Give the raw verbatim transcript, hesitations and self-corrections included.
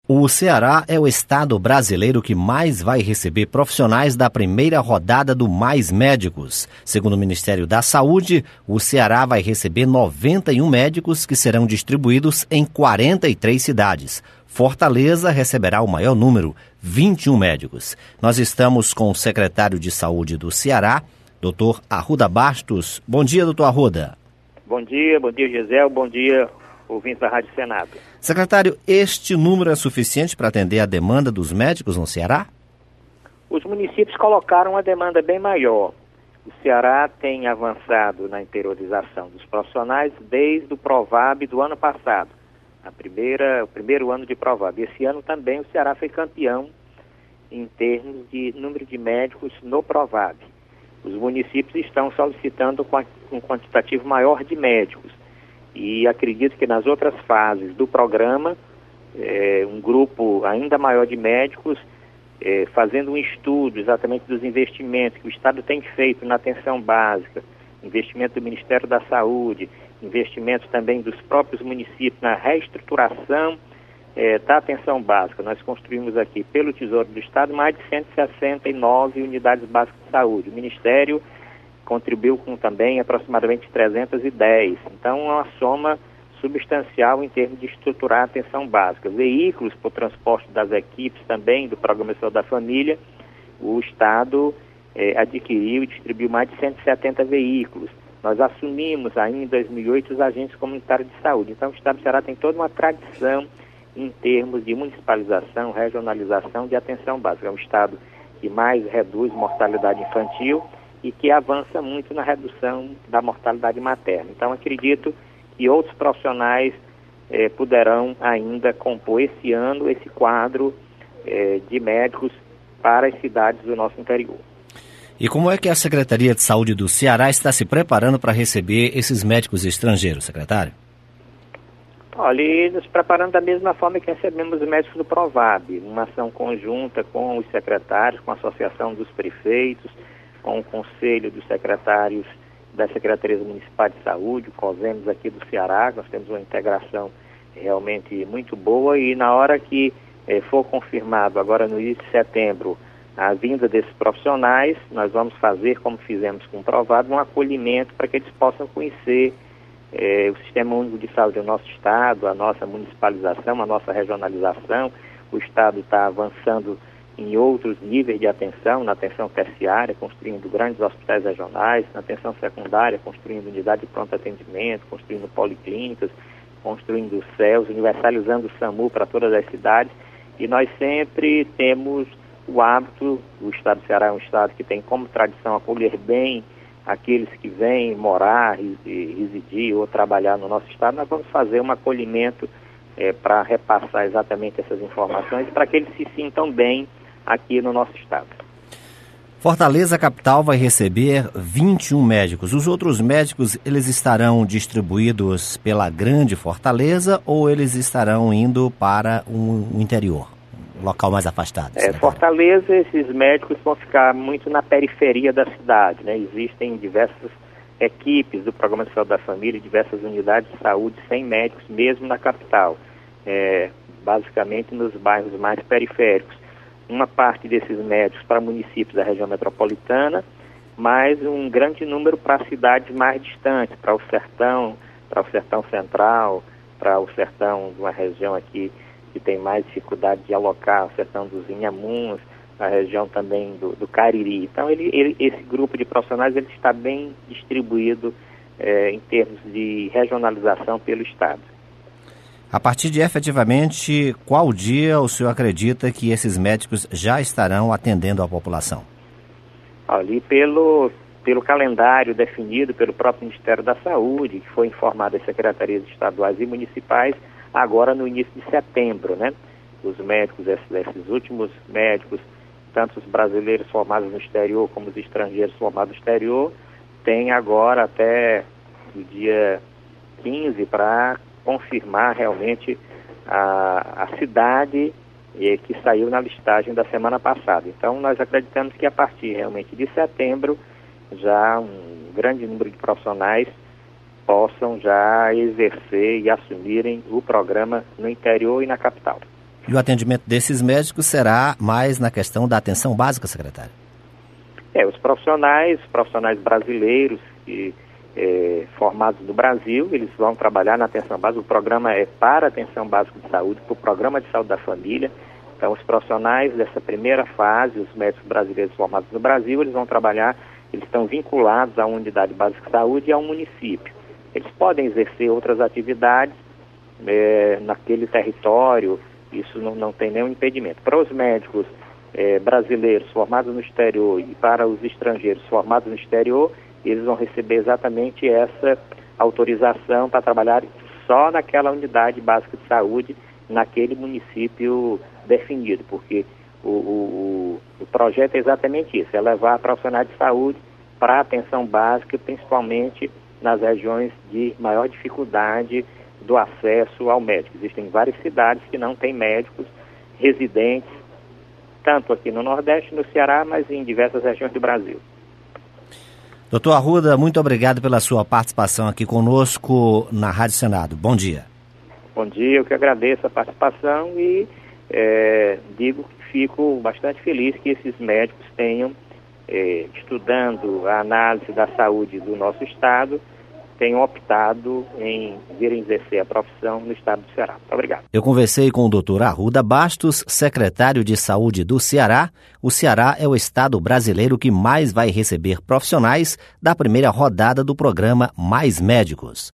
O Ceará é o estado brasileiro que mais vai receber profissionais da primeira rodada do Mais Médicos. Segundo o Ministério da Saúde, o Ceará vai receber noventa e um médicos que serão distribuídos em quarenta e três cidades. Fortaleza receberá o maior número, vinte e um médicos. Nós estamos com o secretário de Saúde do Ceará, doutor Arruda Bastos. Bom dia, doutor Arruda. Bom dia, bom dia, Gisele. Bom dia, ouvintes da Rádio Senado. Secretário, este número é suficiente para atender a demanda dos médicos no Ceará? Os municípios colocaram uma demanda bem maior. O Ceará tem avançado na interiorização dos profissionais desde o Provab do ano passado, a primeira, o primeiro ano de Provab. Esse ano também o Ceará foi campeão em termos de número de médicos no Provab. Os municípios estão solicitando um quantitativo maior de médicos. E acredito que nas outras fases do programa, é, um grupo ainda maior de médicos, é, fazendo um estudo exatamente dos investimentos que o Estado tem feito na atenção básica, investimento do Ministério da Saúde, investimentos também dos próprios municípios na reestruturação é, da atenção básica. Nós construímos aqui, pelo Tesouro do Estado, mais de cento e sessenta e nove unidades básicas de saúde. O Ministério contribuiu com também aproximadamente trezentas e dez. Então, é uma soma substancial em termos de estruturar a atenção básica. Veículos para o transporte das equipes também do Programa Saúde da Família, o Estado eh, adquiriu e distribuiu mais de cento e setenta veículos. Nós assumimos ainda em dois mil e oito os agentes comunitários de saúde. Então, o Estado do Ceará tem toda uma tradição em termos de municipalização, regionalização de atenção básica. É um Estado que mais reduz mortalidade infantil e que avança muito na redução da mortalidade materna. Então, acredito que outros profissionais eh, poderão ainda compor esse ano esse quadro eh, de médicos para as cidades do nosso interior. E como é que a Secretaria de Saúde do Ceará está se preparando para receber esses médicos estrangeiros, secretário? Olha, e nos preparando da mesma forma que recebemos os médicos do Provab, uma ação conjunta com os secretários, com a Associação dos Prefeitos, com o Conselho dos Secretários das Secretarias Municipais de Saúde, o COSEMES aqui do Ceará. Nós temos uma integração realmente muito boa e na hora que eh, for confirmado, agora no início de setembro, a vinda desses profissionais, nós vamos fazer, como fizemos com o Provab, um acolhimento para que eles possam conhecer eh, o Sistema Único de Saúde do nosso Estado, a nossa municipalização, a nossa regionalização. O Estado está avançando em outros níveis de atenção, na atenção terciária, construindo grandes hospitais regionais, na atenção secundária, construindo unidade de pronto atendimento, construindo policlínicas, construindo C E Ls, universalizando o SAMU para todas as cidades. E nós sempre temos o hábito, o Estado do Ceará é um Estado que tem como tradição acolher bem aqueles que vêm morar, residir ou trabalhar no nosso Estado. Nós vamos fazer um acolhimento é, para repassar exatamente essas informações para que eles se sintam bem aqui no nosso estado. Fortaleza capital vai receber vinte e um médicos. Os outros médicos, eles estarão distribuídos pela grande Fortaleza ou eles estarão indo para um, um interior, um local mais afastado? É, Fortaleza, esses médicos vão ficar muito na periferia da cidade, né? Existem diversas equipes do Programa de Saúde da Família, diversas unidades de saúde sem médicos, mesmo na capital, é, basicamente nos bairros mais periféricos. Uma parte desses médicos para municípios da região metropolitana, mas um grande número para cidades mais distantes, para o sertão, para o sertão central, para o sertão de uma região aqui que tem mais dificuldade de alocar, o sertão dos Inhamuns, a região também do, do Cariri. Então, ele, ele, esse grupo de profissionais ele está bem distribuído eh, em termos de regionalização pelo Estado. A partir de efetivamente qual dia o senhor acredita que esses médicos já estarão atendendo a população? Ali pelo, pelo calendário definido pelo próprio Ministério da Saúde, que foi informado às secretarias estaduais e municipais, agora no início de setembro, né? Os médicos, esses, esses últimos médicos, tanto os brasileiros formados no exterior como os estrangeiros formados no exterior, têm agora até o dia quinze para confirmar realmente a, a cidade eh, que saiu na listagem da semana passada. Então, nós acreditamos que a partir realmente de setembro, já um grande número de profissionais possam já exercer e assumirem o programa no interior e na capital. E o atendimento desses médicos será mais na questão da atenção básica, secretário? É, os profissionais, profissionais brasileiros que, é, formados no Brasil, eles vão trabalhar na atenção básica. O programa é para a atenção básica de saúde, para o programa de saúde da família. Então, os profissionais dessa primeira fase, os médicos brasileiros formados no Brasil, eles vão trabalhar, eles estão vinculados à unidade básica de saúde e ao município. Eles podem exercer outras atividades é, naquele território, isso não, não tem nenhum impedimento. Para os médicos é, brasileiros formados no exterior e para os estrangeiros formados no exterior, eles vão receber exatamente essa autorização para trabalhar só naquela unidade básica de saúde, naquele município definido, porque o, o, o projeto é exatamente isso, é levar profissionais de saúde para a atenção básica, principalmente nas regiões de maior dificuldade do acesso ao médico. Existem várias cidades que não têm médicos residentes, tanto aqui no Nordeste, no Ceará, mas em diversas regiões do Brasil. Doutor Arruda, muito obrigado pela sua participação aqui conosco na Rádio Senado. Bom dia. Bom dia, eu que agradeço a participação e é, digo que fico bastante feliz que esses médicos tenham, é, estudando a análise da saúde do nosso estado, tenham optado em virem exercer a profissão no estado do Ceará. Muito obrigado. Eu conversei com o doutor Arruda Bastos, secretário de Saúde do Ceará. O Ceará é o estado brasileiro que mais vai receber profissionais da primeira rodada do programa Mais Médicos.